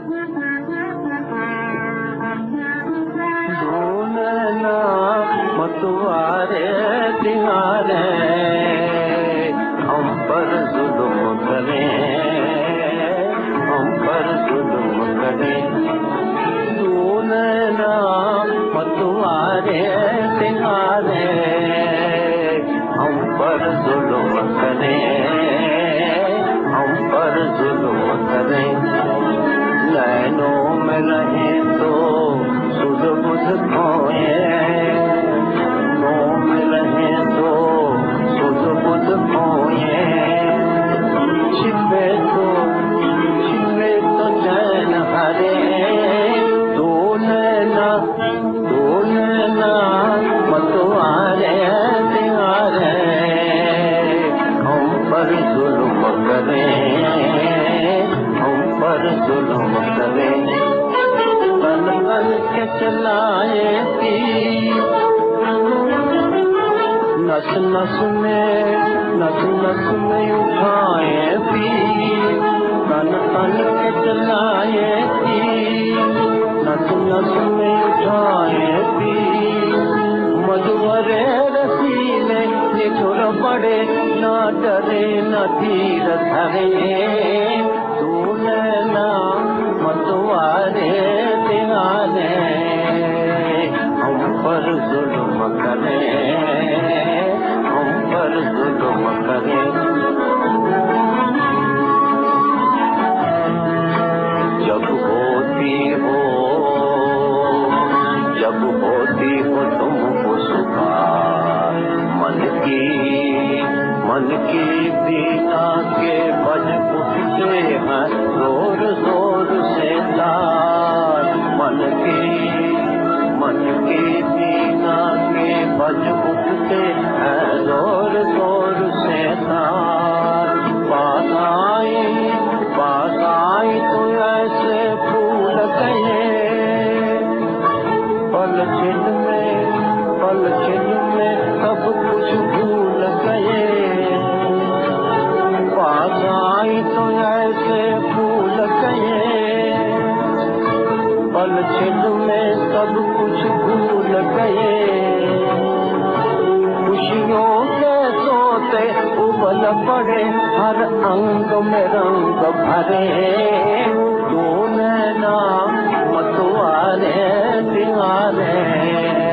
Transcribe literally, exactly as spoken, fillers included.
ढूंढना मतवारे तिहारे हम पर जुल्म करें, हम पर जुल्म करें। ढूंढना मतवारे तिहारे हम पर जुल्म करें, हम पर जुल्म करें। नैनों में रहे तो सुध बुध खोए, नैनों में रहे तो सुध बुध खोए। छिपे तो छिपे तो चैन हरे, दो नैना दो नैना मतवारे तिहारे हम पर जुल्म करें, हम पर जुल्म करें। तन तन के चलाए तीर, नस नस में नस नस में उठाए पीर। तन तन के चलाए तीर, नस नस में उठाए पीर। मधुवरे रसीले निठुर पड़े, न डरे न धीर धरे। तू नैना मतवारे तिहारे हम पर जुल्म करें, हम पर जुल्म करें। जब होती हो जब होती हो तुमको सुखार, मन की मन की पीड़ा के बज उठते हैं जोर जोर से तार। मन की मन की पीड़ा के बज उठते हैं जोर जोर से तार। पास आई पास आई तो ऐसे फूल गए, पल छिन में पल छिन में सब कुछ भूल गए। पास आई तो ऐसे फूल गए, पल छिन में सब कुछ भूल गए। खुशियों के सोते उबल पड़े, हर अंग में रंग भरे। दो नैना मतवारे तिहारे